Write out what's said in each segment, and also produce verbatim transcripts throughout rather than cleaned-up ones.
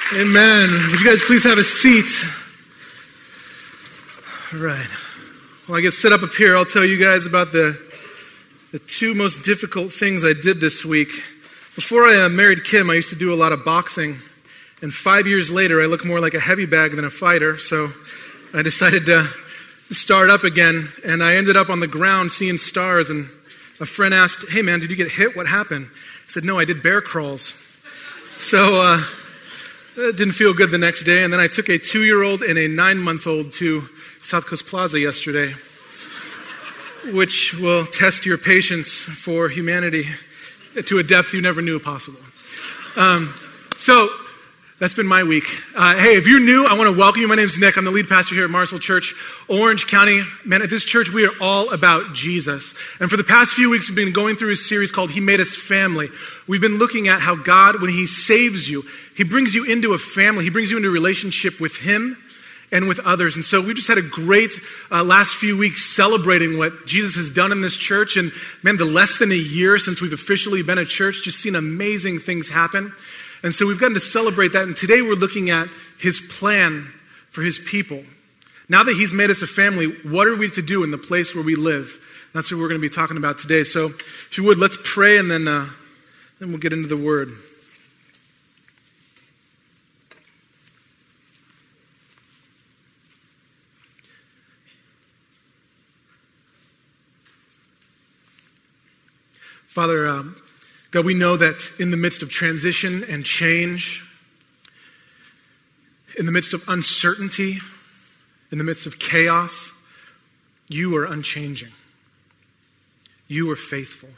Amen. Would you guys please have a seat? All right. Well, I get set up up here. I'll tell you guys about the the two most difficult things I did this week. Before I uh, married Kim, I used to do a lot of boxing. And five years later, I look more like a heavy bag than a fighter. So I decided to start up again. And I ended up on the ground seeing stars. And a friend asked, "Hey, man, did you get hit? What happened?" I said, "No, I did bear crawls." So uh, it didn't feel good the next day. And then I took a two-year-old and a nine-month-old to South Coast Plaza yesterday, which will test your patience for humanity to a depth you never knew possible. Um, so that's been my week. Uh, hey, if you're new, I want to welcome you. My name's Nick. I'm the lead pastor here at Marsville Church, Orange County. Man, at this church, we are all about Jesus. And for the past few weeks, we've been going through a series called He Made Us Family. We've been looking at how God, when He saves you, He brings you into a family. He brings you into a relationship with Him and with others. And so we've just had a great uh, last few weeks celebrating what Jesus has done in this church. And man, the less than a year since we've officially been a church, just seen amazing things happen. And so we've gotten to celebrate that. And today we're looking at His plan for His people. Now that He's made us a family, what are we to do in the place where we live? That's what we're going to be talking about today. So if you would, let's pray and then, uh, then we'll get into the Word. Father, uh, God, we know that in the midst of transition and change, in the midst of uncertainty, in the midst of chaos, you are unchanging. You are faithful.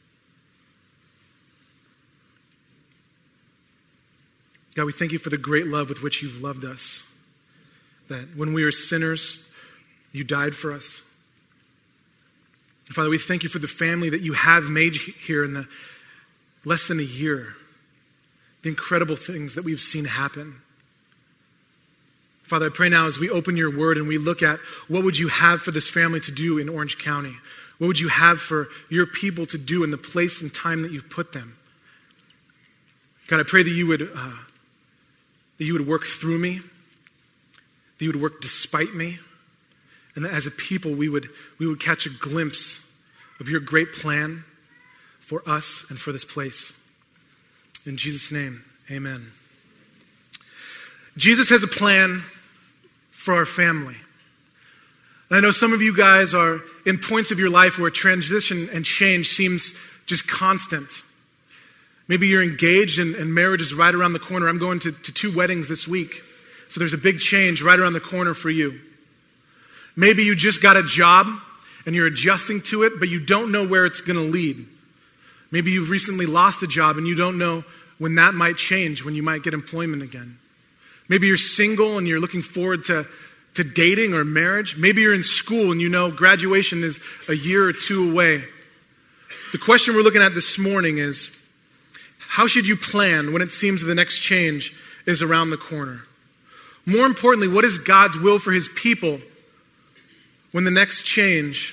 God, we thank you for the great love with which you've loved us. That when we were sinners, you died for us. And Father, we thank you for the family that you have made here in the less than a year. The incredible things that we've seen happen. Father, I pray now as we open your word and we look at what would you have for this family to do in Orange County? What would you have for your people to do in the place and time that you've put them? God, I pray that you would, uh, that you would work through me, that you would work despite me, and that as a people we would, we would catch a glimpse of your great plan for us and for this place. In Jesus' name, amen. Jesus has a plan for our family. And I know some of you guys are in points of your life where transition and change seems just constant. Maybe you're engaged and, and marriage is right around the corner. I'm going to, to two weddings this week. So there's a big change right around the corner for you. Maybe you just got a job and you're adjusting to it, but you don't know where it's going to lead. Maybe you've recently lost a job and you don't know when that might change, when you might get employment again. Maybe you're single and you're looking forward to, to dating or marriage. Maybe you're in school and you know graduation is a year or two away. The question we're looking at this morning is, how should you plan when it seems the next change is around the corner? More importantly, what is God's will for His people when the next change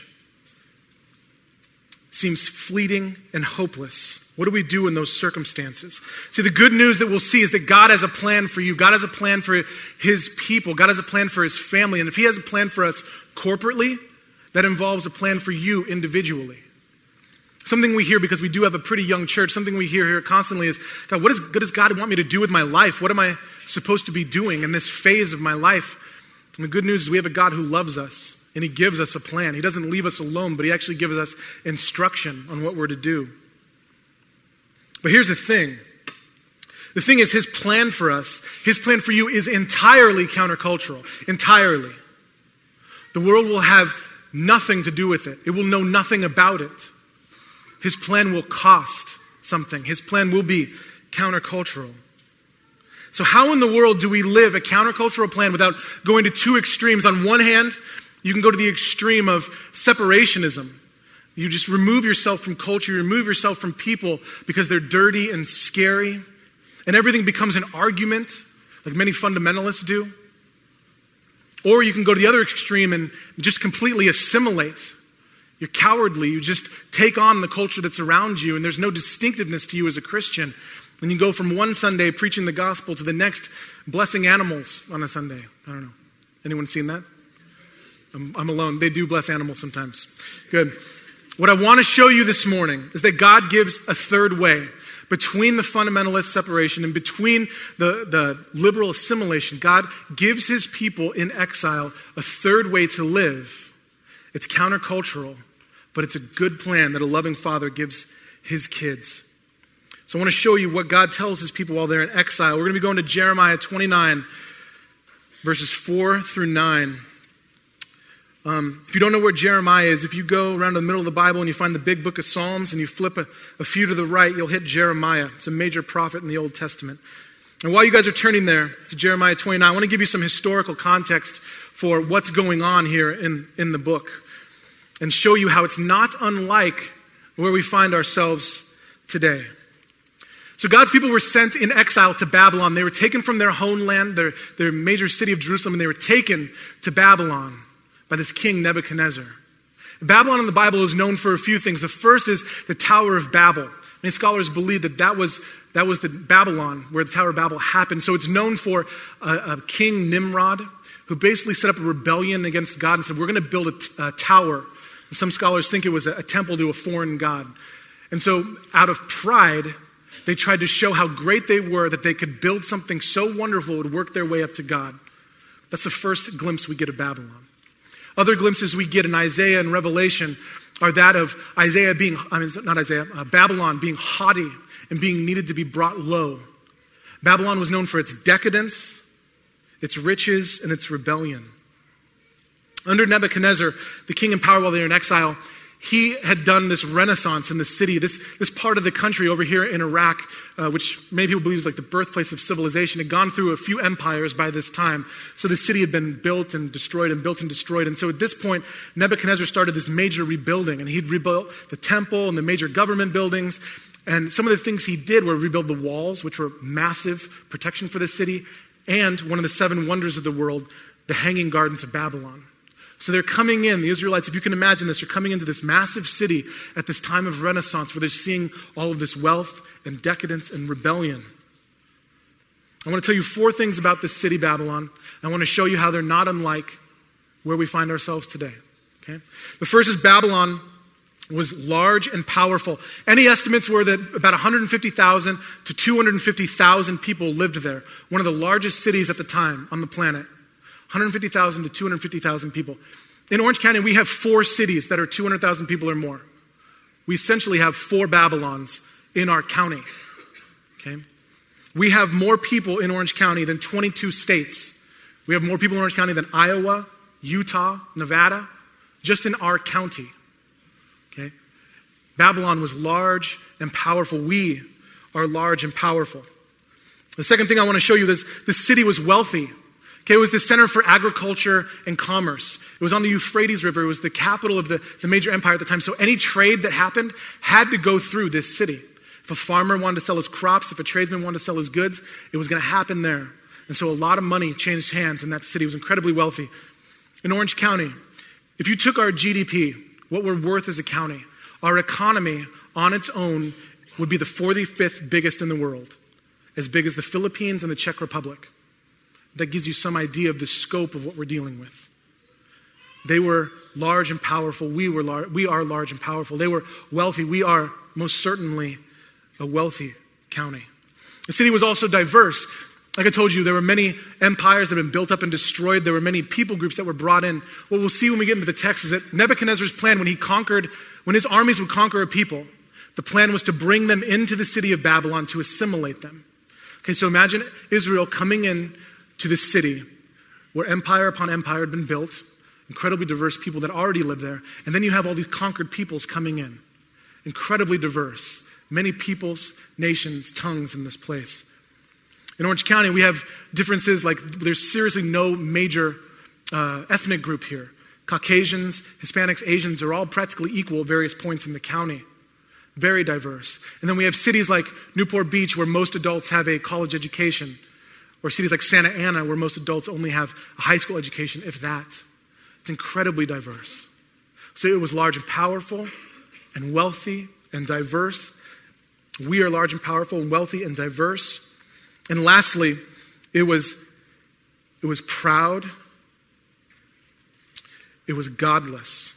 seems fleeting and hopeless? What do we do in those circumstances? See, the good news that we'll see is that God has a plan for you. God has a plan for His people. God has a plan for His family. And if He has a plan for us corporately, that involves a plan for you individually. Something we hear, because we do have a pretty young church, something we hear here constantly is, God, what, is, what does God want me to do with my life? What am I supposed to be doing in this phase of my life? And the good news is we have a God who loves us. And He gives us a plan. He doesn't leave us alone, but He actually gives us instruction on what we're to do. But here's the thing. The thing is, His plan for us, His plan for you is entirely countercultural. Entirely. The world will have nothing to do with it. It will know nothing about it. His plan will cost something. His plan will be countercultural. So how in the world do we live a countercultural plan without going to two extremes? On one hand, you can go to the extreme of separationism. You just remove yourself from culture, you remove yourself from people because they're dirty and scary, and everything becomes an argument, like many fundamentalists do. Or you can go to the other extreme and just completely assimilate. You're cowardly, you just take on the culture that's around you, and there's no distinctiveness to you as a Christian. And you go from one Sunday preaching the gospel to the next blessing animals on a Sunday. I don't know. Anyone seen that? I'm, I'm alone. They do bless animals sometimes. Good. What I want to show you this morning is that God gives a third way between the fundamentalist separation and between the, the liberal assimilation. God gives his people in exile a third way to live. It's countercultural, but it's a good plan that a loving father gives his kids. So I want to show you what God tells his people while they're in exile. We're going to be going to Jeremiah twenty-nine, verses four through nine. Um, if you don't know where Jeremiah is, if you go around the middle of the Bible and you find the big book of Psalms and you flip a, a few to the right, you'll hit Jeremiah. It's a major prophet in the Old Testament. And while you guys are turning there to Jeremiah twenty-nine, I want to give you some historical context for what's going on here in, in the book and show you how it's not unlike where we find ourselves today. So God's people were sent in exile to Babylon. They were taken from their homeland, their, their major city of Jerusalem, and they were taken to Babylon by this king Nebuchadnezzar. Babylon in the Bible is known for a few things. The first is the Tower of Babel. Many scholars believe that that was, that was the Babylon where the Tower of Babel happened. So it's known for a, a king Nimrod who basically set up a rebellion against God and said, we're going to build a, t- a tower. And some scholars think it was a, a temple to a foreign god. And so out of pride, they tried to show how great they were, that they could build something so wonderful it would work their way up to God. That's the first glimpse we get of Babylon. Other glimpses we get in Isaiah and Revelation are that of Isaiah being, I mean, not Isaiah, uh, Babylon being haughty and being needed to be brought low. Babylon was known for its decadence, its riches, and its rebellion. Under Nebuchadnezzar, the king in power while they were in exile, he had done this renaissance in the city, this, this part of the country over here in Iraq, uh, which many people believe is like the birthplace of civilization, had gone through a few empires by this time. So the city had been built and destroyed and built and destroyed. And so at this point, Nebuchadnezzar started this major rebuilding, and he'd rebuilt the temple and the major government buildings. And some of the things he did were rebuild the walls, which were massive protection for the city, and one of the seven wonders of the world, the Hanging Gardens of Babylon. So they're coming in, the Israelites, if you can imagine this, are coming into this massive city at this time of Renaissance where they're seeing all of this wealth and decadence and rebellion. I want to tell you four things about this city, Babylon. I want to show you how they're not unlike where we find ourselves today. Okay? The first is Babylon was large and powerful. Any estimates were that about one hundred fifty thousand to two hundred fifty thousand people lived there. One of the largest cities at the time on the planet. one hundred fifty thousand to two hundred fifty thousand people. In Orange County, we have four cities that are two hundred thousand people or more. We essentially have four Babylons in our county. Okay? We have more people in Orange County than twenty-two states. We have more people in Orange County than Iowa, Utah, Nevada, just in our county. Okay? Babylon was large and powerful. We are large and powerful. The second thing I want to show you is this city was wealthy. Okay, it was the center for agriculture and commerce. It was on the Euphrates River. It was the capital of the, the major empire at the time. So any trade that happened had to go through this city. If a farmer wanted to sell his crops, if a tradesman wanted to sell his goods, it was going to happen there. And so a lot of money changed hands in that city. It was incredibly wealthy. In Orange County, if you took our G D P, what we're worth as a county, our economy on its own would be the forty-fifth biggest in the world, as big as the Philippines and the Czech Republic. That gives you some idea of the scope of what we're dealing with. They were large and powerful. We were lar- we are large and powerful. They were wealthy. We are most certainly a wealthy county. The city was also diverse. Like I told you, there were many empires that had been built up and destroyed. There were many people groups that were brought in. What we'll see when we get into the text is that Nebuchadnezzar's plan, when he conquered, when his armies would conquer a people, the plan was to bring them into the city of Babylon to assimilate them. Okay, so imagine Israel coming in to this city where empire upon empire had been built, incredibly diverse people that already lived there, and then you have all these conquered peoples coming in. Incredibly diverse. Many peoples, nations, tongues in this place. In Orange County, we have differences like there's seriously no major uh, ethnic group here. Caucasians, Hispanics, Asians are all practically equal at various points in the county. Very diverse. And then we have cities like Newport Beach where most adults have a college education. Or cities like Santa Ana where most adults only have a high school education, if that. It's incredibly diverse. So it was large and powerful and wealthy and diverse. We are large and powerful and wealthy and diverse. And lastly, it was, it was proud. It was godless.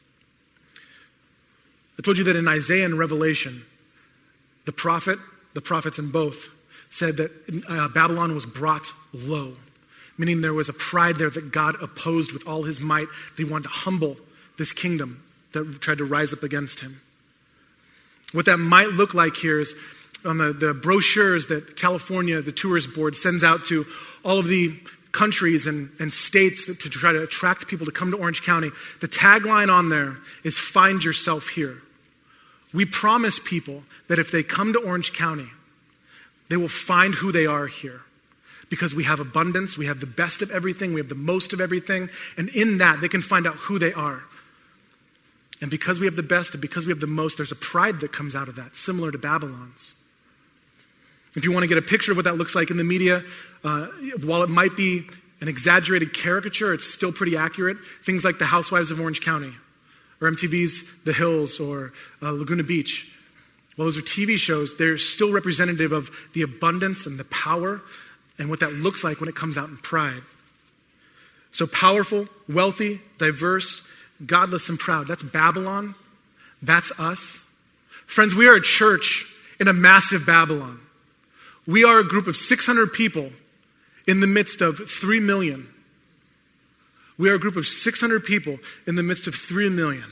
I told you that in Isaiah and Revelation, the prophet, the prophets in both, said that uh, Babylon was brought low, meaning there was a pride there that God opposed with all his might, that he wanted to humble this kingdom that tried to rise up against him. What that might look like here is on the, the brochures that California, the Tourist Board, sends out to all of the countries and, and states that, to try to attract people to come to Orange County. The tagline on there is "Find yourself here." We promise people that if they come to Orange County, they will find who they are here. Because we have abundance, we have the best of everything, we have the most of everything, and in that they can find out who they are. And because we have the best and because we have the most, there's a pride that comes out of that, similar to Babylon's. If you want to get a picture of what that looks like in the media, uh, while it might be an exaggerated caricature, it's still pretty accurate. Things like the Housewives of Orange County, or M T V's The Hills, or uh, Laguna Beach. Well, those are T V shows. They're still representative of the abundance and the power and what that looks like when it comes out in pride. So powerful, wealthy, diverse, godless, and proud. That's Babylon. That's us. Friends, we are a church in a massive Babylon. We are a group of six hundred people in the midst of three million. We are a group of six hundred people in the midst of three million.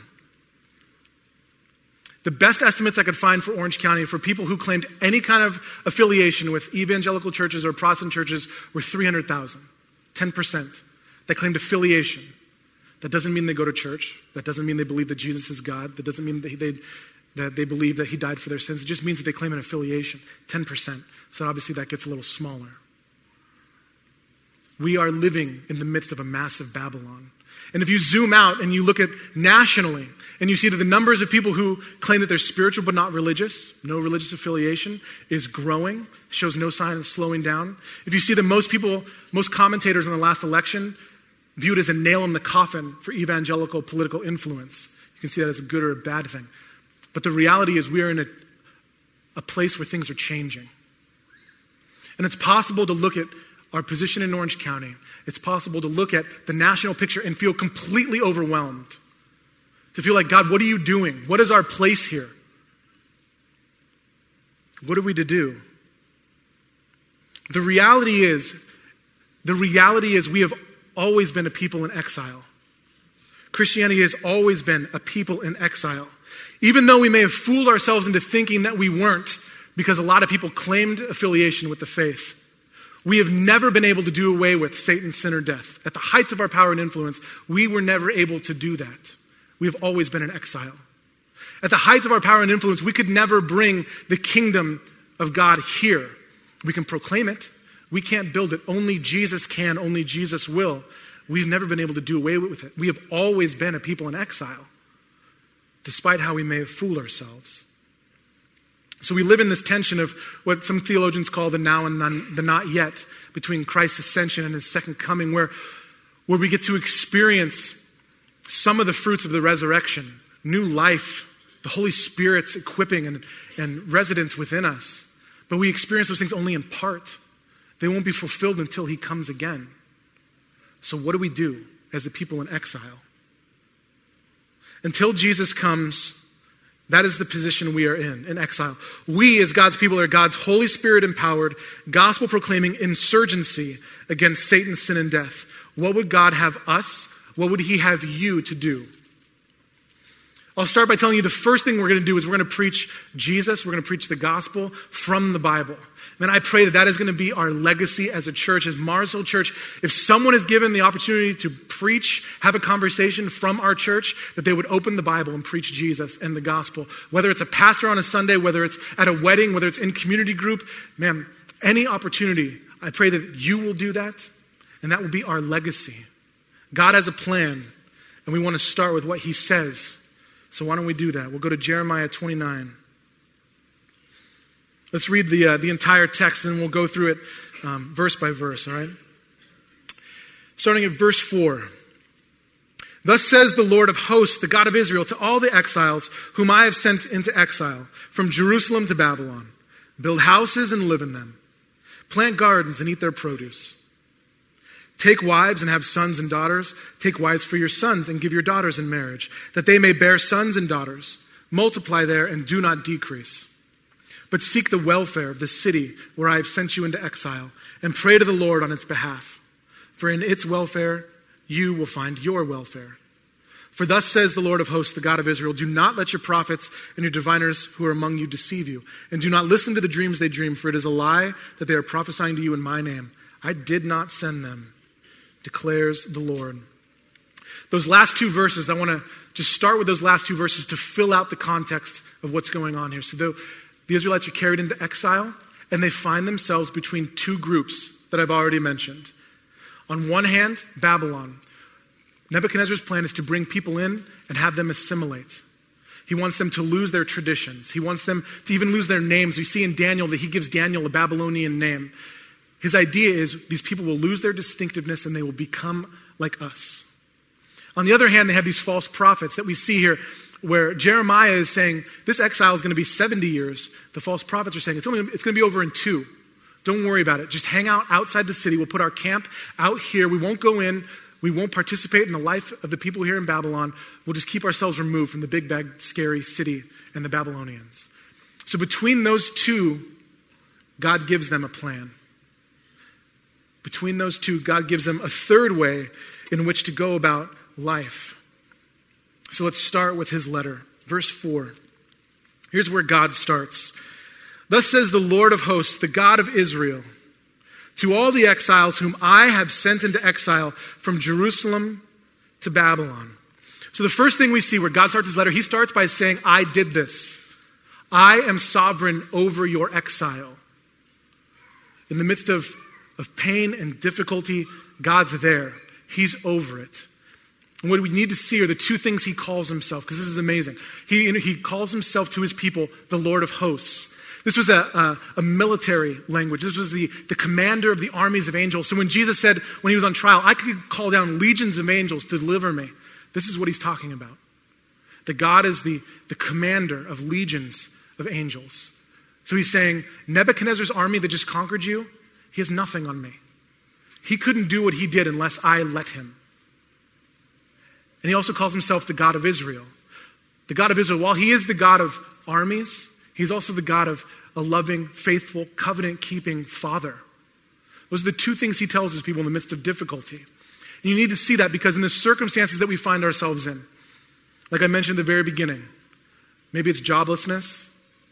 The best estimates I could find for Orange County for people who claimed any kind of affiliation with evangelical churches or Protestant churches were three hundred thousand, ten percent. That claimed affiliation. That doesn't mean they go to church. That doesn't mean they believe that Jesus is God. That doesn't mean that they, that they believe that he died for their sins. It just means that they claim an affiliation, ten percent. So obviously that gets a little smaller. We are living in the midst of a massive Babylon. And if you zoom out and you look at nationally, and you see that the numbers of people who claim that they're spiritual but not religious, no religious affiliation, is growing, shows no sign of slowing down. If you see that most people, most commentators in the last election view it as a nail in the coffin for evangelical political influence, you can see that as a good or a bad thing. But the reality is we are in a, a place where things are changing. And it's possible to look at our position in Orange County. It's possible to look at the national picture and feel completely overwhelmed. To feel like, God, what are you doing? What is our place here? What are we to do? The reality is, the reality is we have always been a people in exile. Christianity has always been a people in exile. Even though we may have fooled ourselves into thinking that we weren't, because a lot of people claimed affiliation with the faith. We have never been able to do away with Satan, sin, or death. At the heights of our power and influence, we were never able to do that. We have always been in exile. At the heights of our power and influence, we could never bring the kingdom of God here. We can proclaim it. We can't build it. Only Jesus can. Only Jesus will. We've never been able to do away with it. We have always been a people in exile, despite how we may have fooled ourselves. So we live in this tension of what some theologians call the now and the not yet, between Christ's ascension and his second coming, where, where we get to experience some of the fruits of the resurrection, new life, the Holy Spirit's equipping and, and residence within us. But we experience those things only in part. They won't be fulfilled until he comes again. So what do we do as the people in exile? Until Jesus comes, that is the position we are in, in exile. We, as God's people, are God's Holy Spirit-empowered, gospel-proclaiming insurgency against Satan, sin, and death. What would God have us, what would he have you to do? I'll start by telling you the first thing we're going to do is we're going to preach Jesus, we're going to preach the gospel from the Bible. And I pray that that is going to be our legacy as a church, as Mars Hill Church. If someone is given the opportunity to preach, have a conversation from our church, that they would open the Bible and preach Jesus and the gospel. Whether it's a pastor on a Sunday, whether it's at a wedding, whether it's in community group, man, any opportunity, I pray that you will do that, and that will be our legacy. God has a plan, and we want to start with what he says. So why don't we do that? We'll go to Jeremiah twenty-nine. Let's read the uh, the entire text, and then we'll go through it um, verse by verse, all right? Starting at verse four. Thus says the Lord of hosts, the God of Israel, to all the exiles whom I have sent into exile from Jerusalem to Babylon. Build houses and live in them. Plant gardens and eat their produce. Take wives and have sons and daughters. Take wives for your sons and give your daughters in marriage, that they may bear sons and daughters. Multiply there and do not decrease. But seek the welfare of the city where I have sent you into exile, and pray to the Lord on its behalf. For in its welfare you will find your welfare. For thus says the Lord of hosts, the God of Israel, do not let your prophets and your diviners who are among you deceive you, and do not listen to the dreams they dream, for it is a lie that they are prophesying to you in my name. I did not send them, declares the Lord. Those last two verses, I want to just start with those last two verses to fill out the context of what's going on here. So the, the Israelites are carried into exile, and they find themselves between two groups that I've already mentioned. On one hand, Babylon. Nebuchadnezzar's plan is to bring people in and have them assimilate. He wants them to lose their traditions. He wants them to even lose their names. We see in Daniel that he gives Daniel a Babylonian name. His idea is these people will lose their distinctiveness and they will become like us. On the other hand, they have these false prophets that we see here where Jeremiah is saying this exile is going to be seventy years. The false prophets are saying it's only it's going to be over in two. Don't worry about it. Just hang out outside the city. We'll put our camp out here. We won't go in. We won't participate in the life of the people here in Babylon. We'll just keep ourselves removed from the big, bad, scary city and the Babylonians. So between those two, God gives them a plan. Between those two, God gives them a third way in which to go about life. So let's start with his letter. Verse four. Here's where God starts. Thus says the Lord of hosts, the God of Israel, to all the exiles whom I have sent into exile from Jerusalem to Babylon. So the first thing we see where God starts his letter, he starts by saying, I did this. I am sovereign over your exile. In the midst of, of pain and difficulty, God's there. He's over it. And what we need to see are the two things he calls himself, because this is amazing. He, he calls himself to his people the Lord of hosts. This was a, a, a military language. This was the, the commander of the armies of angels. So when Jesus said, when he was on trial, I could call down legions of angels to deliver me. This is what he's talking about. That God is the, the commander of legions of angels. So he's saying, Nebuchadnezzar's army that just conquered you, he has nothing on me. He couldn't do what he did unless I let him. And he also calls himself the God of Israel. The God of Israel, while he is the God of armies, he's also the God of a loving, faithful, covenant-keeping Father. Those are the two things he tells his people in the midst of difficulty. And you need to see that because in the circumstances that we find ourselves in, like I mentioned at the very beginning, maybe it's joblessness,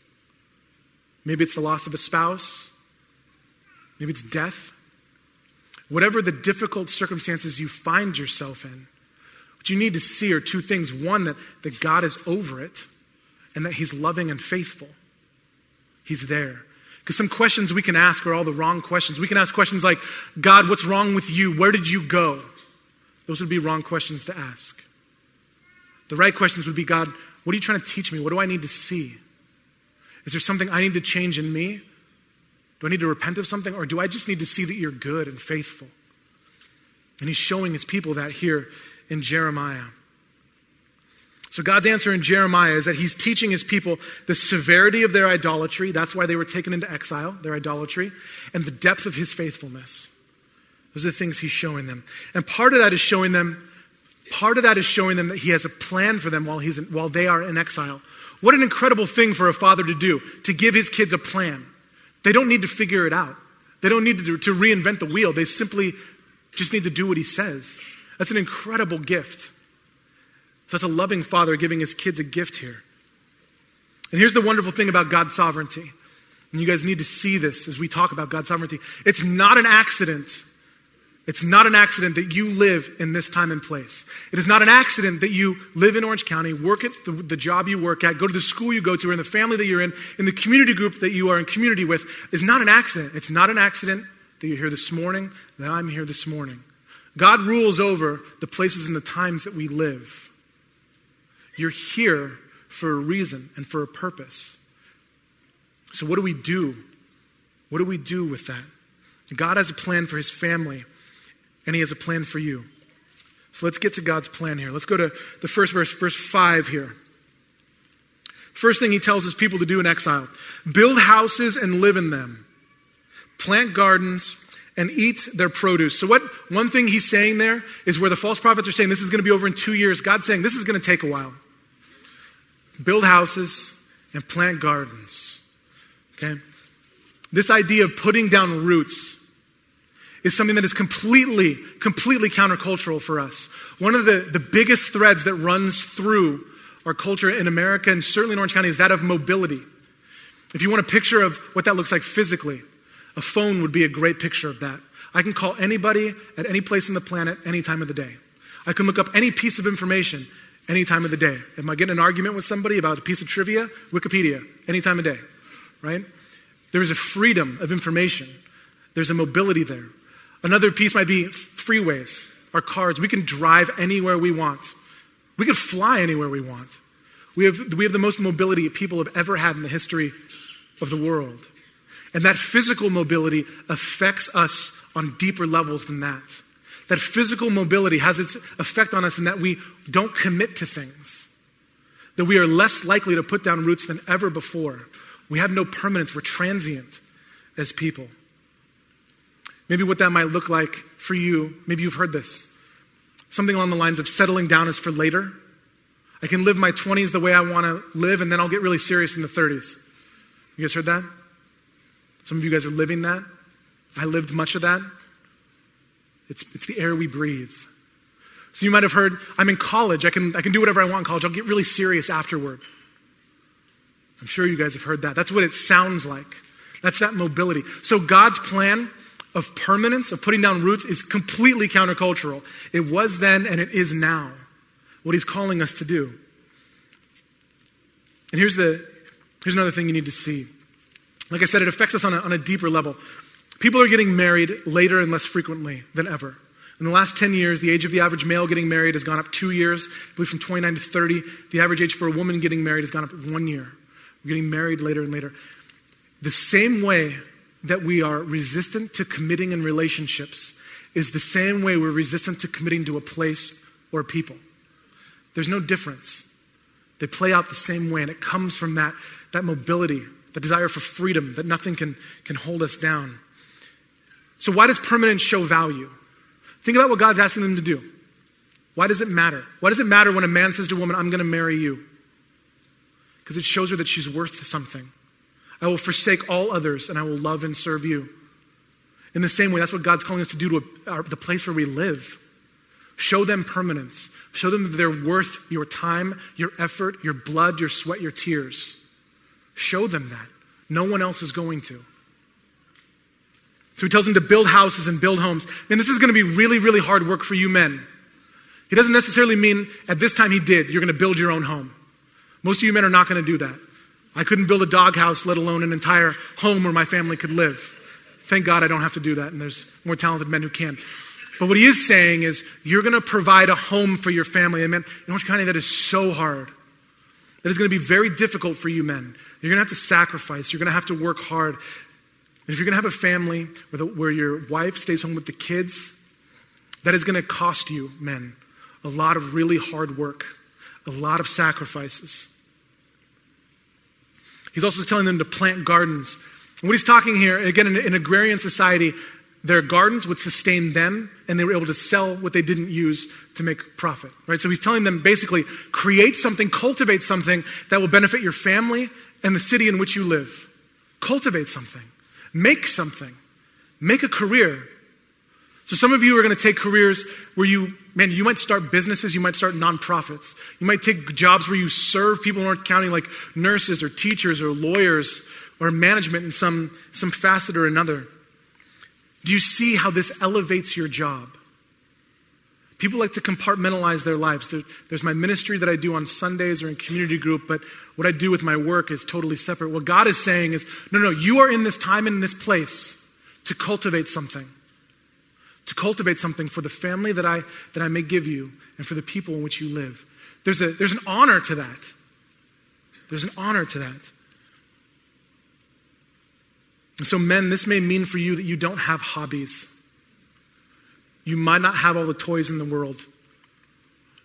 maybe it's the loss of a spouse, maybe it's death. Whatever the difficult circumstances you find yourself in, what you need to see are two things. One, that, that God is over it, and that he's loving and faithful. He's there. Because some questions we can ask are all the wrong questions. We can ask questions like, God, what's wrong with you? Where did you go? Those would be wrong questions to ask. The right questions would be, God, what are you trying to teach me? What do I need to see? Is there something I need to change in me? Do I need to repent of something? Or do I just need to see that you're good and faithful? And he's showing his people that here in Jeremiah. So God's answer in Jeremiah is that he's teaching his people the severity of their idolatry. That's why they were taken into exile, their idolatry, and the depth of his faithfulness. Those are the things he's showing them. And part of that is showing them, part of that is showing them that he has a plan for them while he's in, while they are in exile. What an incredible thing for a father to do, to give his kids a plan. They don't need to figure it out. They don't need to, to reinvent the wheel. They simply just need to do what he says. That's an incredible gift. So that's a loving father giving his kids a gift here. And here's the wonderful thing about God's sovereignty. And you guys need to see this as we talk about God's sovereignty. It's not an accident. It's not an accident that you live in this time and place. It is not an accident that you live in Orange County, work at the, the job you work at, go to the school you go to, or in the family that you're in, in the community group that you are in community with. It's not an accident. It's not an accident that you're here this morning, that I'm here this morning. God rules over the places and the times that we live. You're here for a reason and for a purpose. So what do we do? What do we do with that? God has a plan for his family, and he has a plan for you. So let's get to God's plan here. Let's go to the first verse, verse five here. First thing he tells his people to do in exile: build houses and live in them, plant gardens and eat their produce. So what one thing he's saying there is where the false prophets are saying this is going to be over in two years. God's saying this is going to take a while. Build houses and plant gardens. Okay? This idea of putting down roots is something that is completely, completely countercultural for us. One of the, the biggest threads that runs through our culture in America and certainly in Orange County is that of mobility. If you want a picture of what that looks like physically, a phone would be a great picture of that. I can call anybody at any place on the planet any time of the day. I can look up any piece of information any time of the day. If I get in an argument with somebody about a piece of trivia, Wikipedia, any time of day, right? There is a freedom of information. There's a mobility there. Another piece might be freeways, our cars. We can drive anywhere we want. We can fly anywhere we want. We have, we have the most mobility people have ever had in the history of the world. And that physical mobility affects us on deeper levels than that. That physical mobility has its effect on us in that we don't commit to things. That we are less likely to put down roots than ever before. We have no permanence. We're transient as people. Maybe what that might look like for you, maybe you've heard this. Something along the lines of settling down is for later. I can live my twenties the way I want to live, and then I'll get really serious in the thirties. You guys heard that? Some of you guys are living that. I lived much of that. It's, it's the air we breathe. So you might have heard, I'm in college. I can, I can do whatever I want in college. I'll get really serious afterward. I'm sure you guys have heard that. That's what it sounds like. That's that mobility. So God's plan of permanence, of putting down roots, is completely countercultural. It was then and it is now. What he's calling us to do. And here's the here's another thing you need to see. Like I said, it affects us on a, on a deeper level. People are getting married later and less frequently than ever. In the last ten years, the age of the average male getting married has gone up two years. I believe from twenty-nine to thirty. The average age for a woman getting married has gone up one year. We're getting married later and later. The same way that we are resistant to committing in relationships is the same way we're resistant to committing to a place or people. There's no difference. They play out the same way, and it comes from that, that mobility, the desire for freedom, that nothing can, can hold us down. So why does permanence show value? Think about what God's asking them to do. Why does it matter? Why does it matter when a man says to a woman, I'm going to marry you? Because it shows her that she's worth something. I will forsake all others and I will love and serve you. In the same way, that's what God's calling us to do to our, the place where we live. Show them permanence. Show them that they're worth your time, your effort, your blood, your sweat, your tears. Show them that. No one else is going to. So he tells them to build houses and build homes. Man, this is going to be really, really hard work for you men. He doesn't necessarily mean at this time he did, you're going to build your own home. Most of you men are not going to do that. I couldn't build a doghouse, let alone an entire home where my family could live. Thank God I don't have to do that, and there's more talented men who can. But what he is saying is, you're going to provide a home for your family. And man, in Orange County, that is so hard. That is going to be very difficult for you men. You're going to have to sacrifice. You're going to have to work hard. And if you're going to have a family where, the, where your wife stays home with the kids, that is going to cost you, men, a lot of really hard work, a lot of sacrifices. He's also telling them to plant gardens. And what he's talking here, again, in an agrarian society, their gardens would sustain them, and they were able to sell what they didn't use to make profit, right? So he's telling them basically, create something, cultivate something that will benefit your family and the city in which you live. Cultivate something. Make something. Make a career. So some of you are going to take careers where you, man, you might start businesses, you might start nonprofits. You might take jobs where you serve people in Orange County like nurses or teachers or lawyers or management in some, some facet or another. Do you see how this elevates your job? People like to compartmentalize their lives. There, there's my ministry that I do on Sundays or in community group, but what I do with my work is totally separate. What God is saying is, no, no, you are in this time and in this place to cultivate something. To cultivate something for the family that I that I may give you and for the people in which you live. There's a there's an honor to that. There's an honor to that. And so men, this may mean for you that you don't have hobbies. You might not have all the toys in the world.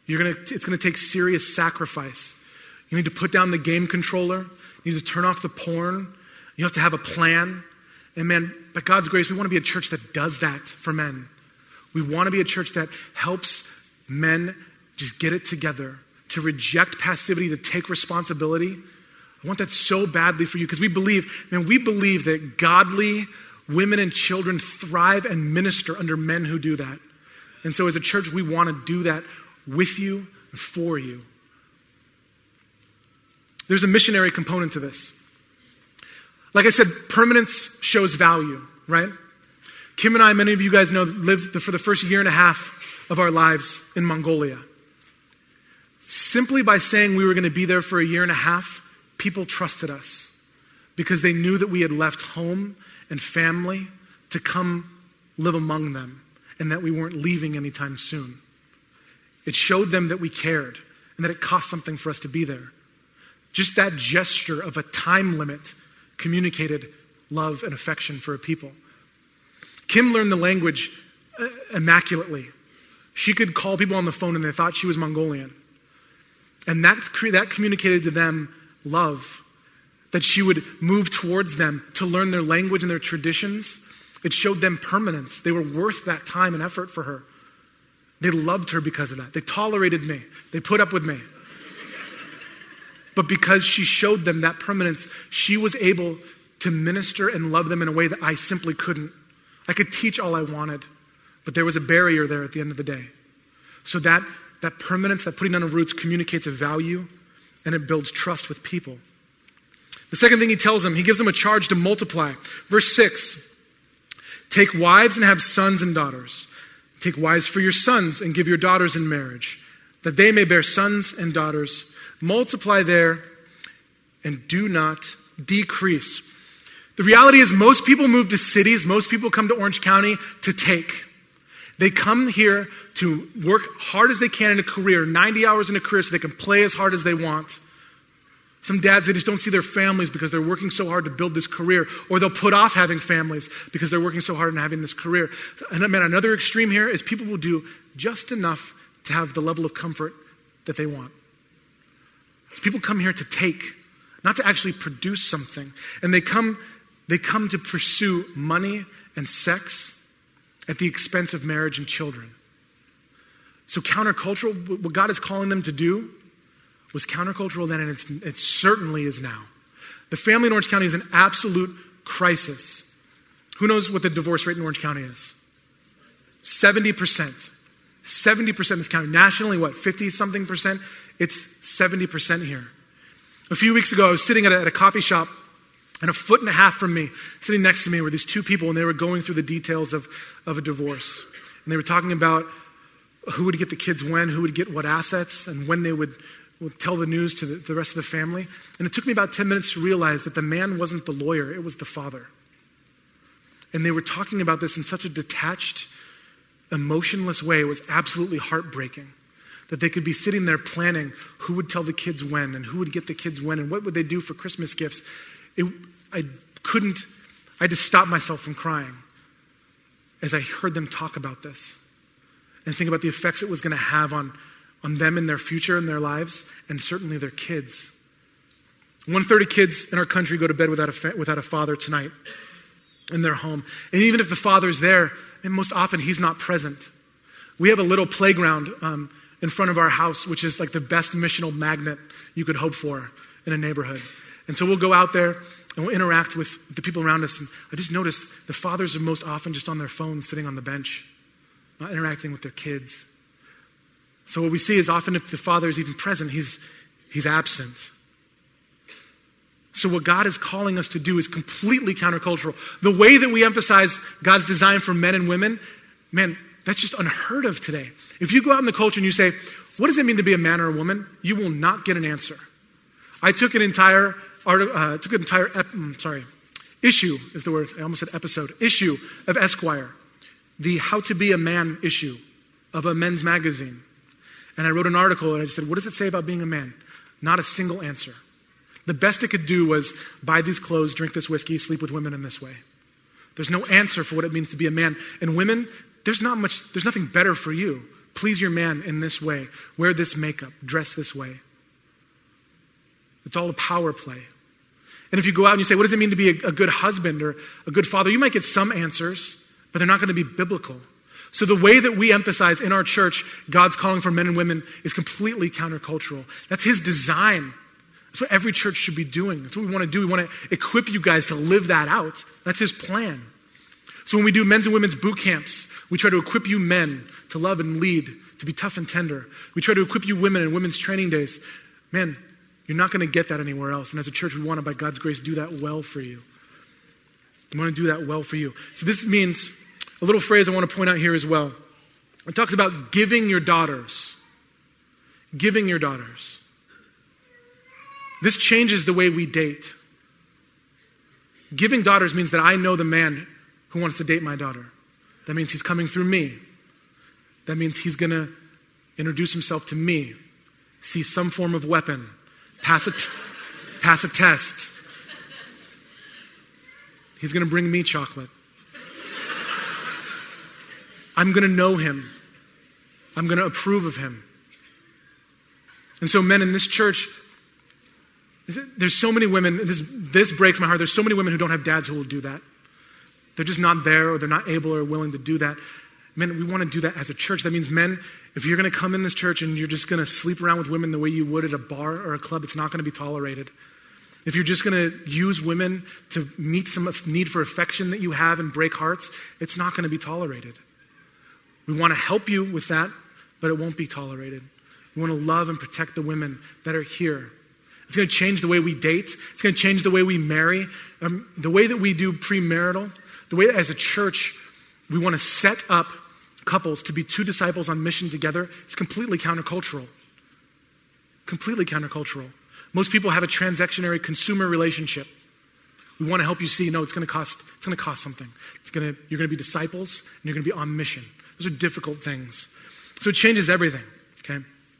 You're gonna, it's gonna take serious sacrifice. You need to put down the game controller. You need to turn off the porn. You have to have a plan. And man, by God's grace, we want to be a church that does that for men. We want to be a church that helps men just get it together, to reject passivity, to take responsibility. I want that so badly for you because we believe, man, we believe that godly women and children thrive and minister under men who do that. And so as a church, we want to do that with you and for you. There's a missionary component to this. Like I said, permanence shows value, right? Kim and I, many of you guys know, lived for the first year and a half of our lives in Mongolia. Simply by saying we were going to be there for a year and a half, people trusted us because they knew that we had left home and family to come live among them and that we weren't leaving anytime soon. It showed them that we cared and that it cost something for us to be there. Just that gesture of a time limit communicated love and affection for a people. Kim learned the language uh, immaculately. She could call people on the phone and they thought she was Mongolian. And that, that communicated to them love, that she would move towards them to learn their language and their traditions. It showed them permanence. They were worth that time and effort for her. They loved her because of that. They tolerated me. They put up with me. But because she showed them that permanence, she was able to minister and love them in a way that I simply couldn't. I could teach all I wanted, but there was a barrier there at the end of the day. So that, that permanence, that putting down of roots communicates a value and it builds trust with people. The second thing he tells them, he gives them a charge to multiply. Verse six, take wives and have sons and daughters. Take wives for your sons and give your daughters in marriage, that they may bear sons and daughters. Multiply there and do not decrease. The reality is most people move to cities, most people come to Orange County to take. They come here to work hard as they can in a career, ninety hours in a career so they can play as hard as they want. Some dads, they just don't see their families because they're working so hard to build this career, or they'll put off having families because they're working so hard in having this career. And man, another extreme here is people will do just enough to have the level of comfort that they want. People come here to take, not to actually produce something. And they come, they come to pursue money and sex at the expense of marriage and children. So countercultural, what God is calling them to do was countercultural then, and it's, it certainly is now. The family in Orange County is an absolute crisis. Who knows what the divorce rate in Orange County is? seventy percent. seventy percent in this county. Nationally, what, fifty-something percent? It's seventy percent here. A few weeks ago, I was sitting at a, at a coffee shop, and a foot and a half from me, sitting next to me, were these two people, and they were going through the details of, of a divorce. And they were talking about who would get the kids when, who would get what assets, and when they would, would tell the news to the, the rest of the family. And it took me about ten minutes to realize that the man wasn't the lawyer, it was the father. And they were talking about this in such a detached, emotionless way. It was absolutely heartbreaking. That they could be sitting there planning who would tell the kids when and who would get the kids when and what would they do for Christmas gifts. It, I couldn't, I had to stop myself from crying as I heard them talk about this and think about the effects it was going to have on, on them in their future and their lives and certainly their kids. one hundred thirty kids in our country go to bed without a, fa- without a father tonight in their home. And even if the father's there, and most often he's not present. We have a little playground um, in front of our house, which is like the best missional magnet you could hope for in a neighborhood. And so we'll go out there and we'll interact with the people around us. And I just noticed the fathers are most often just on their phones sitting on the bench, not interacting with their kids. So what we see is often if the father is even present, he's, he's absent. So what God is calling us to do is completely countercultural. The way that we emphasize God's design for men and women, man, that's just unheard of today. If you go out in the culture and you say, what does it mean to be a man or a woman? You will not get an answer. I took an entire article, uh, took an entire, ep- sorry, issue is the word, I almost said episode, issue of Esquire, the How to Be a Man issue of a men's magazine. And I wrote an article and I just said, what does it say about being a man? Not a single answer. The best it could do was buy these clothes, drink this whiskey, sleep with women in this way. There's no answer for what it means to be a man. And women, there's not much, there's nothing better for you Please your man in this way. Wear this makeup. Dress this way. It's all a power play. And if you go out and you say, what does it mean to be a, a good husband or a good father? You might get some answers, but they're not going to be biblical. So the way that we emphasize in our church God's calling for men and women is completely countercultural. That's his design. That's what every church should be doing. That's what we want to do. We want to equip you guys to live that out. That's his plan. So when we do men's and women's boot camps, we try to equip you men to love and lead, to be tough and tender. We try to equip you women in women's training days. Man, you're not going to get that anywhere else. And as a church, we want to, by God's grace, do that well for you. We want to do that well for you. So this means a little phrase I want to point out here as well. It talks about giving your daughters. Giving your daughters. This changes the way we date. Giving daughters means that I know the man who wants to date my daughter. That means he's coming through me. That means he's going to introduce himself to me, see some form of weapon, pass a, t- pass a test. He's going to bring me chocolate. I'm going to know him. I'm going to approve of him. And so men in this church, there's so many women, this, this breaks my heart. There's so many women who don't have dads who will do that. They're just not there, or they're not able or willing to do that. Men, we want to do that as a church. That means men, if you're going to come in this church and you're just going to sleep around with women the way you would at a bar or a club, it's not going to be tolerated. If you're just going to use women to meet some need for affection that you have and break hearts, it's not going to be tolerated. We want to help you with that, but it won't be tolerated. We want to love and protect the women that are here. It's going to change the way we date. It's going to change the way we marry. Um, the way that we do premarital, the way that as a church we want to set up couples to be two disciples on mission together. It's completely countercultural. Completely countercultural. Most people have a transactionary consumer relationship. We want to help you see, no, it's going to cost, it's going to cost something. It's going to, you're going to be disciples and you're going to be on mission. Those are difficult things. So it changes everything, okay?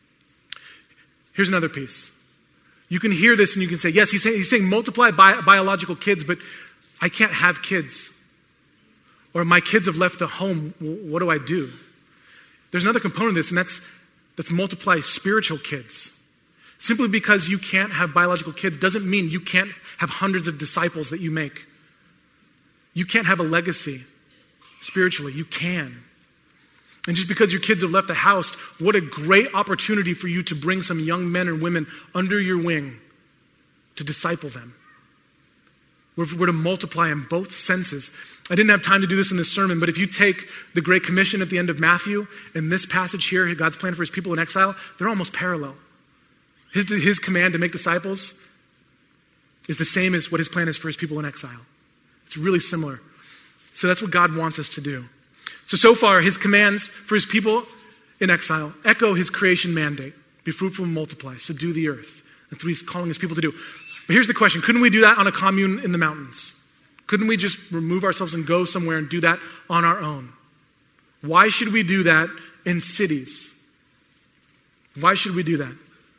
Here's another piece. You can hear this and you can say, yes, he's saying, he's saying multiply bi- biological kids, but I can't have kids. Or my kids have left the home, what do I do? There's another component of this, and that's, that's multiply spiritual kids. Simply because you can't have biological kids doesn't mean you can't have hundreds of disciples that you make. You can't have a legacy spiritually. You can. And just because your kids have left the house, what a great opportunity for you to bring some young men and women under your wing to disciple them. We're, we're to multiply in both senses. I didn't have time to do this in this sermon, but if you take the Great Commission at the end of Matthew and this passage here, God's plan for his people in exile, they're almost parallel. His, his command to make disciples is the same as what his plan is for his people in exile. It's really similar. So that's what God wants us to do. So, so far, his commands for his people in exile echo his creation mandate. Be fruitful and multiply, subdue the earth. That's what he's calling his people to do. But here's the question. Couldn't we do that on a commune in the mountains? Couldn't we just remove ourselves and go somewhere and do that on our own? Why should we do that in cities? Why should we do that?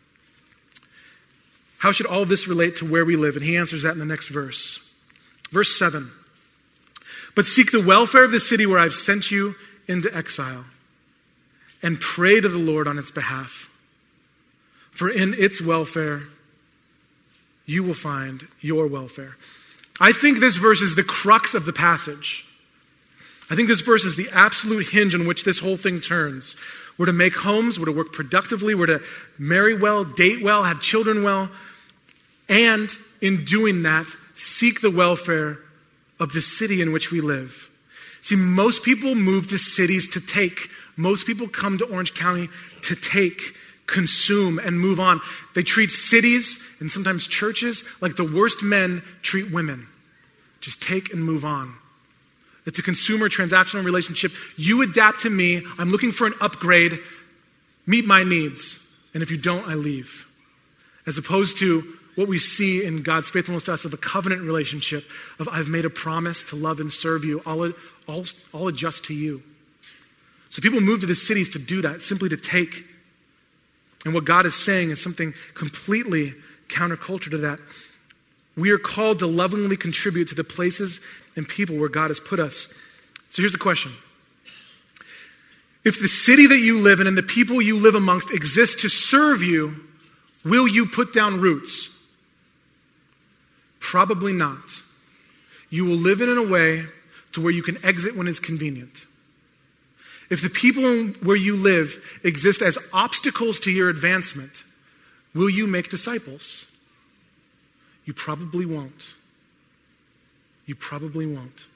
How should all this relate to where we live? And he answers that in the next verse. Verse seven. But seek the welfare of the city where I've sent you into exile, and pray to the Lord on its behalf. For in its welfare, you will find your welfare. I think this verse is the crux of the passage. I think this verse is the absolute hinge on which this whole thing turns. We're to make homes, we're to work productively, we're to marry well, date well, have children well, and in doing that, seek the welfare of the city in which we live. See, most people move to cities to take. Most people come to Orange County to take, consume, and move on. They treat cities and sometimes churches like the worst men treat women. Just take and move on. It's a consumer transactional relationship. You adapt to me. I'm looking for an upgrade. Meet my needs. And if you don't, I leave. As opposed to what we see in God's faithfulness to us of a covenant relationship of I've made a promise to love and serve you. I'll, I'll, I'll adjust to you. So people move to the cities to do that, simply to take. And what God is saying is something completely counterculture to that. We are called to lovingly contribute to the places and people where God has put us. So here's the question. If the city that you live in and the people you live amongst exist to serve you, will you put down roots? Probably not. You will live in a way to where you can exit when it's convenient. If the people where you live exist as obstacles to your advancement, will you make disciples? You probably won't. You probably won't.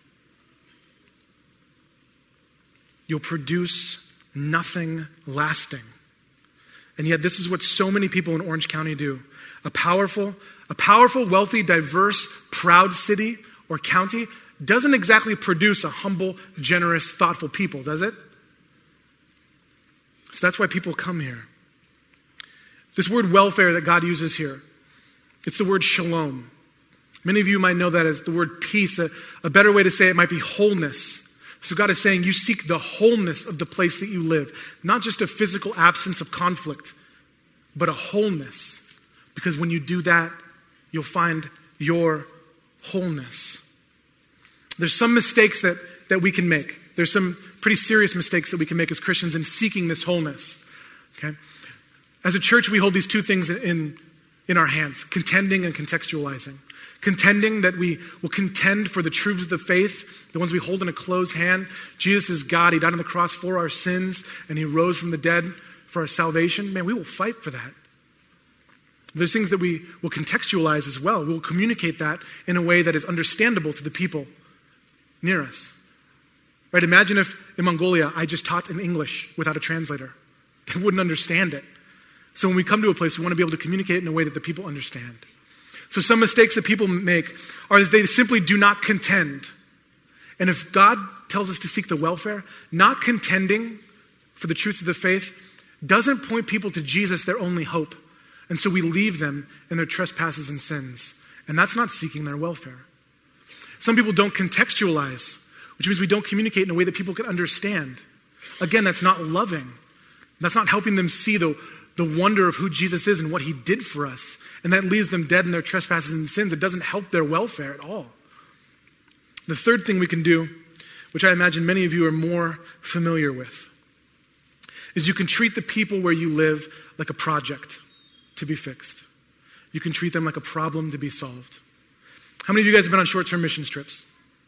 You'll produce nothing lasting. And yet this is what so many people in Orange County do. A powerful, a powerful, wealthy, diverse, proud city or county doesn't exactly produce a humble, generous, thoughtful people, does it? So that's why people come here. This word welfare that God uses here, it's the word shalom. Many of you might know that as the word peace. A, a better way to say it might be wholeness. So God is saying you seek the wholeness of the place that you live, not just a physical absence of conflict, but a wholeness. Because when you do that, you'll find your wholeness. There's some mistakes that, that we can make. There's some pretty serious mistakes that we can make as Christians in seeking this wholeness. Okay? As a church, we hold these two things in, in our hands, contending and contextualizing. Contending, that we will contend for the truths of the faith, the ones we hold in a closed hand. Jesus is God. He died on the cross for our sins, and he rose from the dead for our salvation. Man, we will fight for that. There's things that we will contextualize as well. We'll communicate that in a way that is understandable to the people near us. Right? Imagine if in Mongolia I just taught in English without a translator. They wouldn't understand it. So when we come to a place, we want to be able to communicate it in a way that the people understand. So some mistakes that people make are that they simply do not contend. And if God tells us to seek the welfare, not contending for the truths of the faith doesn't point people to Jesus, their only hope. And so we leave them in their trespasses and sins. And that's not seeking their welfare. Some people don't contextualize, which means we don't communicate in a way that people can understand. Again, that's not loving. That's not helping them see the, the wonder of who Jesus is and what he did for us. And that leaves them dead in their trespasses and sins. It doesn't help their welfare at all. The third thing we can do, which I imagine many of you are more familiar with, is you can treat the people where you live like a project to be fixed. You can treat them like a problem to be solved. How many of you guys have been on short-term missions trips?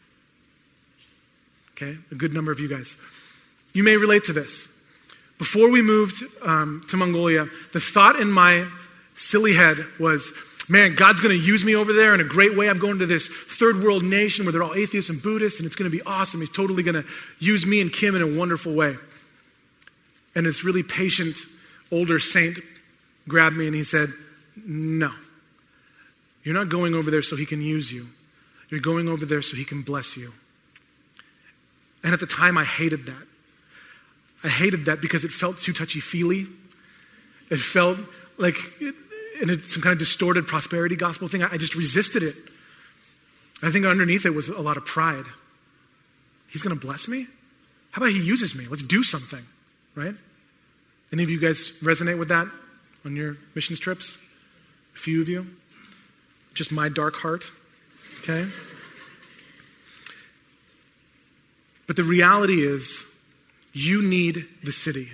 Okay, a good number of you guys. You may relate to this. Before we moved um, to Mongolia, the thought in my silly head was, man, God's going to use me over there in a great way. I'm going to this third world nation where they're all atheists and Buddhists, and it's going to be awesome. He's totally going to use me and Kim in a wonderful way. And this really patient older saint grabbed me and he said, no, you're not going over there so he can use you. You're going over there so he can bless you. And at the time I hated that. I hated that because it felt too touchy-feely. It felt like it, in a, some kind of distorted prosperity gospel thing. I, I just resisted it. I think underneath it was a lot of pride. He's going to bless me? How about he uses me? Let's do something, right? Any of you guys resonate with that on your missions trips? A few of you? Just my dark heart, okay? But the reality is, you need the city.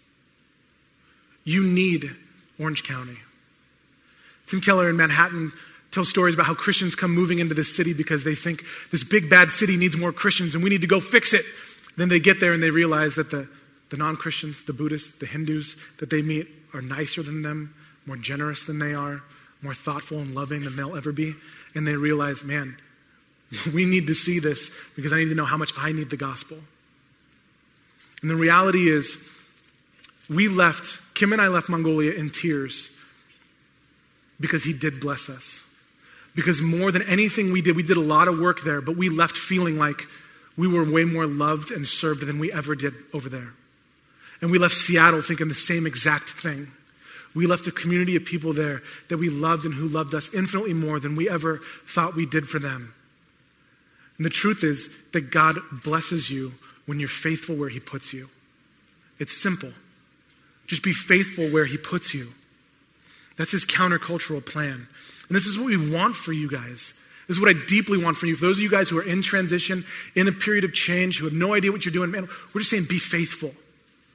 You need Orange County. Tim Keller in Manhattan tells stories about how Christians come moving into this city because they think this big bad city needs more Christians and we need to go fix it. Then they get there and they realize that the, the non-Christians, the Buddhists, the Hindus that they meet are nicer than them, more generous than they are, more thoughtful and loving than they'll ever be. And they realize, man, we need to see this because I need to know how much I need the gospel. And the reality is, we left, Kim and I left Mongolia in tears because he did bless us. Because more than anything we did, we did a lot of work there, but we left feeling like we were way more loved and served than we ever did over there. And we left Seattle thinking the same exact thing. We left a community of people there that we loved and who loved us infinitely more than we ever thought we did for them. And the truth is that God blesses you when you're faithful where he puts you. It's simple. Just be faithful where he puts you. That's his countercultural plan. And this is what we want for you guys. This is what I deeply want for you. For those of you guys who are in transition, in a period of change, who have no idea what you're doing, man, we're just saying be faithful.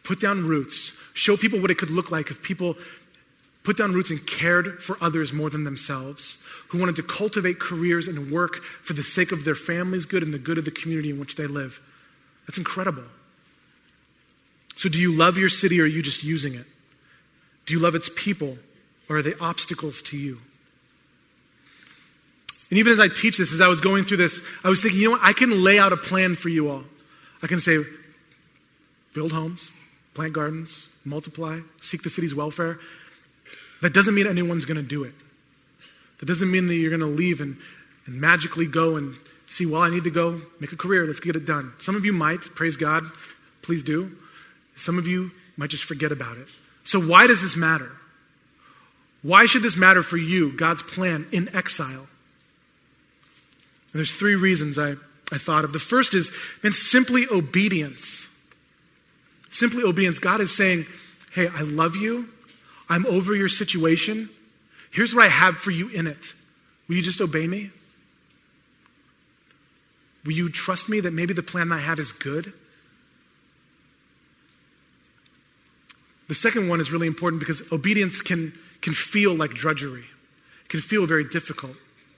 put down roots, show people what it could look like if people put down roots and cared for others more than themselves, who wanted to cultivate careers and work for the sake of their family's good and the good of the community in which they live. That's incredible. So do you love your city, or are you just using it? Do you love its people, or are they obstacles to you? And even as I teach this, as I was going through this, I was thinking, you know what? I can lay out a plan for you all. I can say, build homes, plant gardens, multiply, seek the city's welfare. That doesn't mean anyone's going to do it. That doesn't mean that you're going to leave and, and magically go and see, well, I need to go make a career. Let's get it done. Some of you might, praise God, please do. Some of you might just forget about it. So why does this matter? Why should this matter for you, God's plan in exile? And there's three reasons I, I thought of. The first is, man, simply obedience. Simply obedience. God is saying, hey, I love you. I'm over your situation. Here's what I have for you in it. Will you just obey me? Will you trust me that maybe the plan I have is good? The second one is really important because obedience can, can feel like drudgery. It can feel very difficult.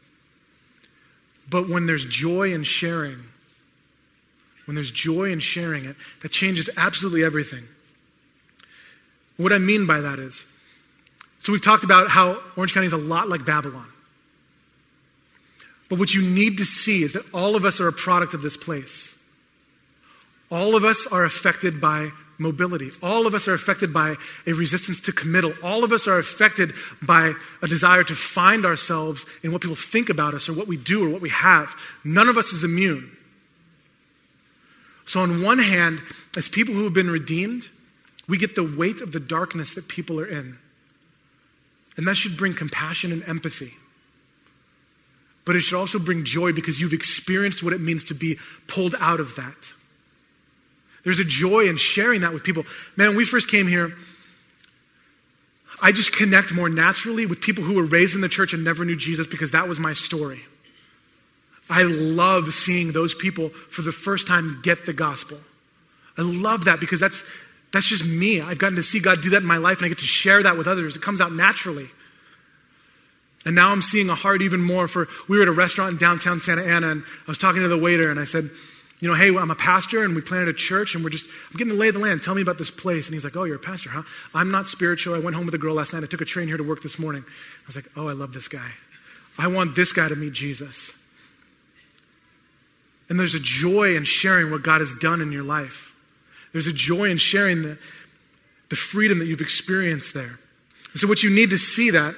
But when there's joy in sharing, when there's joy in sharing it, that changes absolutely everything. What I mean by that is, so we've talked about how Orange County is a lot like Babylon. But what you need to see is that all of us are a product of this place. All of us are affected by mobility. All of us are affected by a resistance to committal. All of us are affected by a desire to find ourselves in what people think about us or what we do or what we have. None of us is immune. So on one hand, as people who have been redeemed, we get the weight of the darkness that people are in. And that should bring compassion and empathy. But it should also bring joy because you've experienced what it means to be pulled out of that. There's a joy in sharing that with people. Man, when we first came here, I just connect more naturally with people who were raised in the church and never knew Jesus because that was my story. I love seeing those people for the first time get the gospel. I love that because that's that's just me. I've gotten to see God do that in my life and I get to share that with others. It comes out naturally. And now I'm seeing a heart even more for, we were at a restaurant in downtown Santa Ana and I was talking to the waiter and I said, you know, hey, I'm a pastor and we planted a church and we're just, I'm getting to lay the land. Tell me about this place. And he's like, oh, you're a pastor, huh? I'm not spiritual. I went home with a girl last night. I took a train here to work this morning. I was like, oh, I love this guy. I want this guy to meet Jesus. And there's a joy in sharing what God has done in your life. There's a joy in sharing the, the freedom that you've experienced there. And so what you need to see that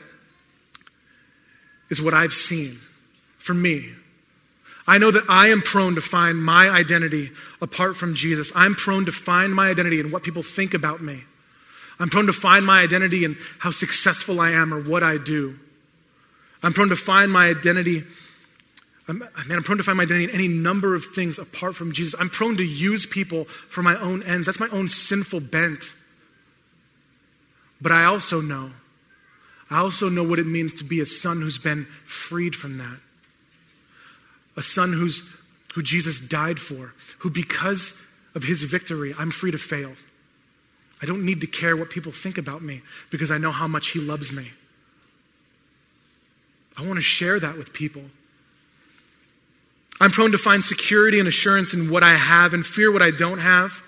is what I've seen for me. I know that I am prone to find my identity apart from Jesus. I'm prone to find my identity in what people think about me. I'm prone to find my identity in how successful I am or what I do. I'm prone to find my identity I'm, man, I'm prone to find my identity in any number of things apart from Jesus. I'm prone to use people for my own ends. That's my own sinful bent. But I also know, I also know what it means to be a son who's been freed from that. A son who's, who Jesus died for, who because of his victory, I'm free to fail. I don't need to care what people think about me because I know how much he loves me. I want to share that with people. I'm prone to find security and assurance in what I have and fear what I don't have.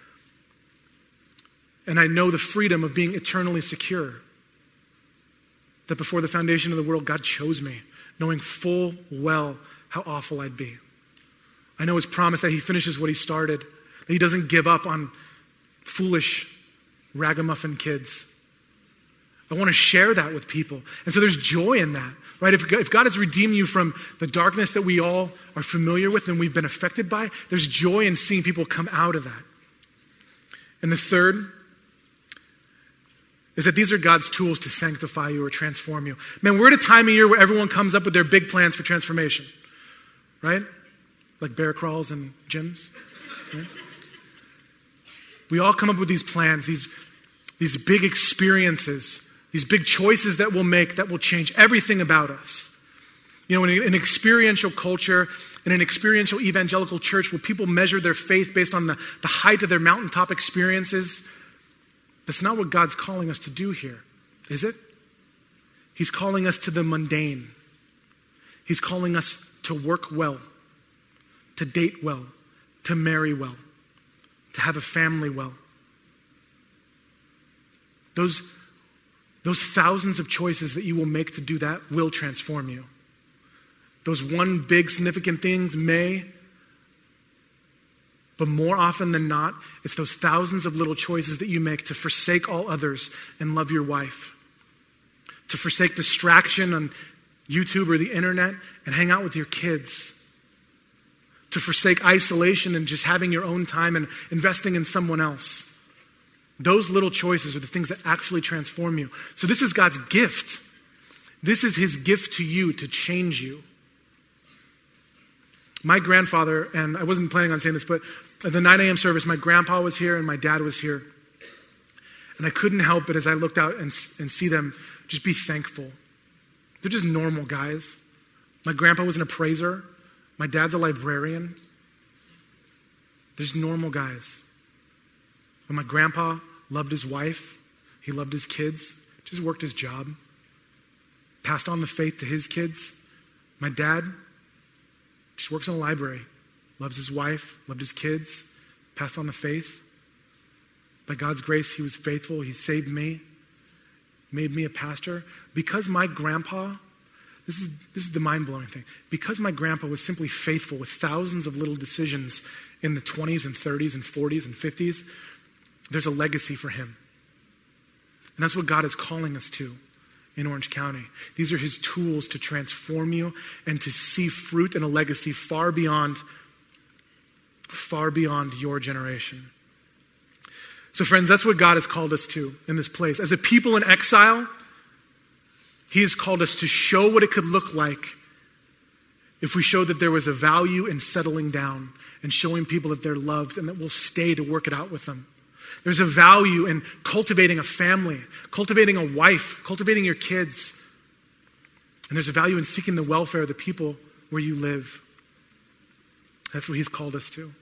And I know the freedom of being eternally secure. That before the foundation of the world, God chose me, knowing full well how awful I'd be. I know his promise that he finishes what he started, that he doesn't give up on foolish ragamuffin kids. I want to share that with people. And so there's joy in that, right? If, if God has redeemed you from the darkness that we all are familiar with and we've been affected by, there's joy in seeing people come out of that. And the third is that these are God's tools to sanctify you or transform you. Man, we're at a time of year where everyone comes up with their big plans for transformation, right? Like bear crawls and gyms. Right? We all come up with these plans, these, these big experiences, these big choices that we'll make that will change everything about us. You know, in an experiential culture, in an experiential evangelical church where people measure their faith based on the, the height of their mountaintop experiences, that's not what God's calling us to do here, is it? He's calling us to the mundane. He's calling us to work well, to date well, to marry well, to have a family well. Those, those thousands of choices that you will make to do that will transform you. Those one big significant things may, but more often than not, it's those thousands of little choices that you make to forsake all others and love your wife, to forsake distraction on YouTube or the internet and hang out with your kids, to forsake isolation and just having your own time and investing in someone else. Those little choices are the things that actually transform you. So this is God's gift. This is his gift to you to change you. My grandfather, and I wasn't planning on saying this, but at the nine a.m. service, my grandpa was here and my dad was here. And I couldn't help but as I looked out and, and see them, just be thankful. They're just normal guys. My grandpa was an appraiser. My dad's a librarian. They're just normal guys. But my grandpa loved his wife. He loved his kids. Just worked his job. Passed on the faith to his kids. My dad just works in a library. Loves his wife. Loved his kids. Passed on the faith. By God's grace, he was faithful. He saved me. Made me a pastor. Because my grandpa, this is, this is the mind-blowing thing. Because my grandpa was simply faithful with thousands of little decisions in the twenties and thirties and forties and fifties, there's a legacy for him. And that's what God is calling us to in Orange County. These are his tools to transform you and to see fruit and a legacy far beyond, far beyond your generation. So friends, that's what God has called us to in this place. As a people in exile, he has called us to show what it could look like if we showed that there was a value in settling down and showing people that they're loved and that we'll stay to work it out with them. There's a value in cultivating a family, cultivating a wife, cultivating your kids. And there's a value in seeking the welfare of the people where you live. That's what he's called us to.